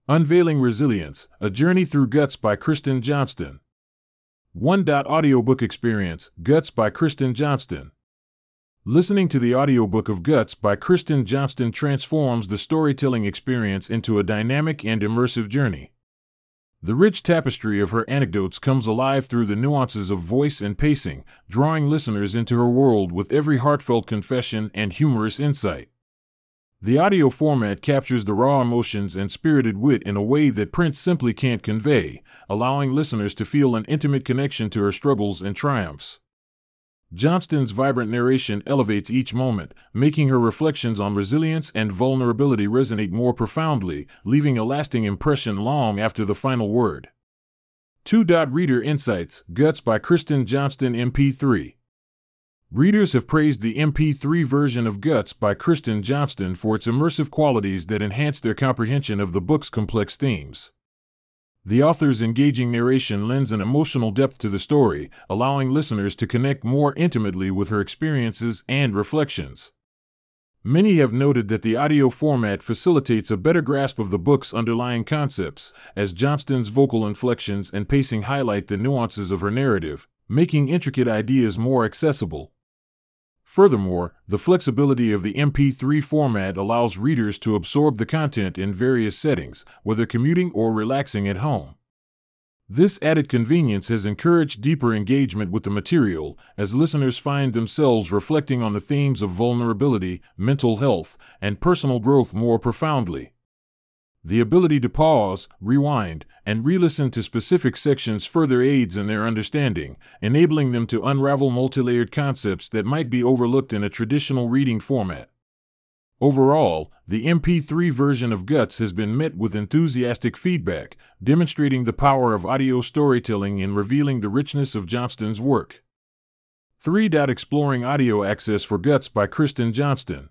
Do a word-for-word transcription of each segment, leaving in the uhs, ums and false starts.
Unveiling Resilience, A Journey Through Guts by Kristen Johnston. One Audiobook Experience, Guts by Kristen Johnston. Listening to the audiobook of Guts by Kristen Johnston transforms the storytelling experience into a dynamic and immersive journey. The rich tapestry of her anecdotes comes alive through the nuances of voice and pacing, drawing listeners into her world with every heartfelt confession and humorous insight. The audio format captures the raw emotions and spirited wit in a way that print simply can't convey, allowing listeners to feel an intimate connection to her struggles and triumphs. Johnston's vibrant narration elevates each moment, making her reflections on resilience and vulnerability resonate more profoundly, leaving a lasting impression long after the final word. Two Reader Insights, Guts by Kristen Johnston M P three. Readers have praised the M P three version of Guts by Kristen Johnston for its immersive qualities that enhance their comprehension of the book's complex themes. The author's engaging narration lends an emotional depth to the story, allowing listeners to connect more intimately with her experiences and reflections. Many have noted that the audio format facilitates a better grasp of the book's underlying concepts, as Johnston's vocal inflections and pacing highlight the nuances of her narrative, making intricate ideas more accessible. Furthermore, the flexibility of the M P three format allows readers to absorb the content in various settings, whether commuting or relaxing at home. This added convenience has encouraged deeper engagement with the material, as listeners find themselves reflecting on the themes of vulnerability, mental health, and personal growth more profoundly. The ability to pause, rewind, and re-listen to specific sections further aids in their understanding, enabling them to unravel multilayered concepts that might be overlooked in a traditional reading format. Overall, the M P three version of Guts has been met with enthusiastic feedback, demonstrating the power of audio storytelling in revealing the richness of Johnston's work. three Exploring Audio Access for Guts by Kristen Johnston.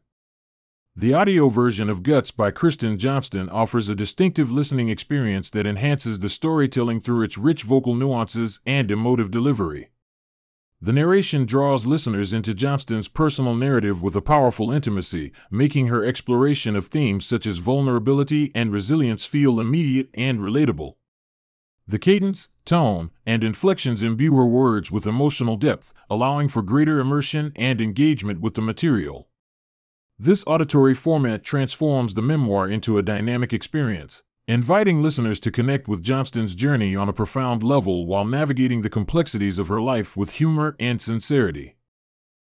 The audio version of Guts by Kristen Johnston offers a distinctive listening experience that enhances the storytelling through its rich vocal nuances and emotive delivery. The narration draws listeners into Johnston's personal narrative with a powerful intimacy, making her exploration of themes such as vulnerability and resilience feel immediate and relatable. The cadence, tone, and inflections imbue her words with emotional depth, allowing for greater immersion and engagement with the material. This auditory format transforms the memoir into a dynamic experience, inviting listeners to connect with Johnston's journey on a profound level while navigating the complexities of her life with humor and sincerity.